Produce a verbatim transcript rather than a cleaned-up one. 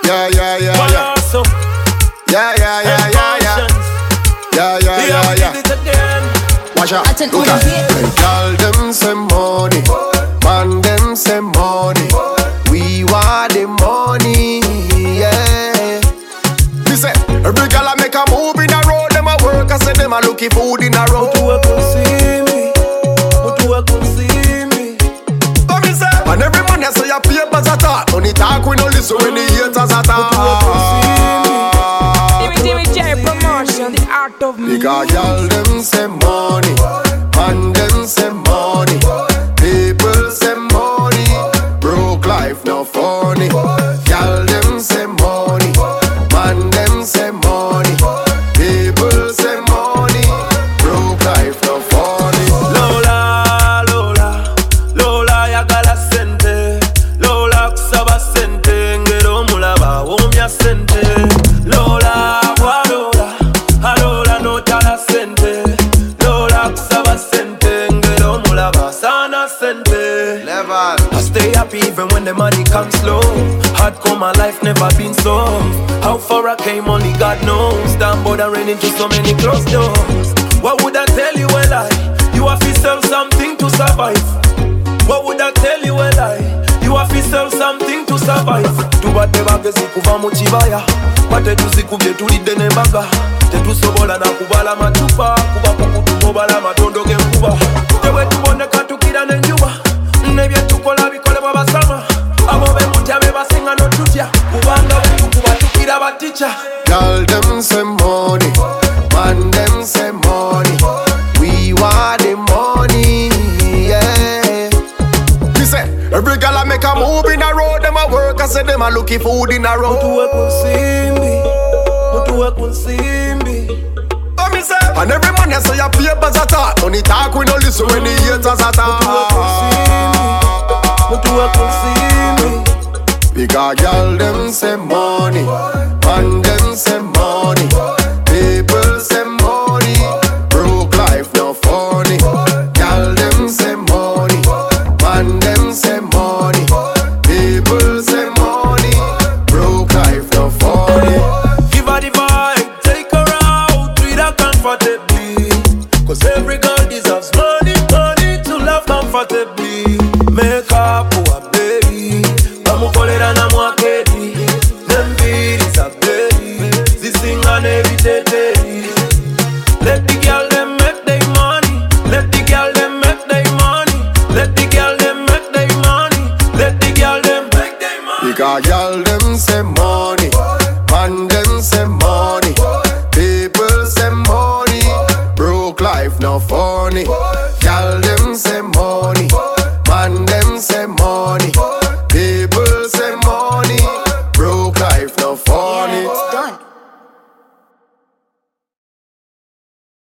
Yeah, yeah, yeah, yeah. Yeah, yeah, yeah, yeah, yeah. Yeah, yeah, yeah, yeah. Watch out. Look at it. Girl, them say money. Man, them say money. We want the money, yeah. Me say, every girl I make a move in a road. Them a work, I say them a looking food in a road. But you a come see me. But you a come see me. Come me say, and every man say your papers a talk. Money talk, we no listen when the haters a talk. But you a come see me. Jimmy J promotion, the art of me. Because y'all them say money, man them say money, people say money, broke life no funny. Y'all them say money, man them say money, people say money, broke life no funny. Lola, Lola, Lola yagala sente, Lola kusaba sente, ngero mulaba omya sente. Lola I stay happy even when the money comes slow. Hardcore, my life never been so. How far I came, only God knows. Damn, but I ran into so many closed doors. What would I tell you a lie? You have to sell something to survive. What would I tell you a lie? You have to sell something to survive. Tubateba kesikuva muchibaya, pate tusikubye tulidde nembaga. Tetusobola na kubala machupa, kuba kukutubala matondo genkuba. Tewe tuboneka tukira nenjuba. Nebye tukola bikolebwa basama. Abo bemutya bebasinga notutya. Kubanga betukuba tukira baticha. Girl them say money, man them say money. We want the money, yeah. Me say, every girl I make a move in a road. Them a work, I say them a looking food in a road. But you a come see me. But you a come see me. And every man you say your papers a talk. Money talk, we no listen when the haters a talk. But you a come see me. Because girl them say money, man them say money, people say money, broke life no funny. Girl them say money, man them say money, people say money, broke life no funny. Give her the vibe, take her out, treat her comfortably. Cause every girl deserves money, money to love comfortably. Make up for a baby, bamukolera na mwaketi. Nembiri za baby, zisinga neviteteri. Let the girl them make their money. Let the girl them make their money. Let the girl them make their money. Let the girl them make their money. Because girl them say money, man them say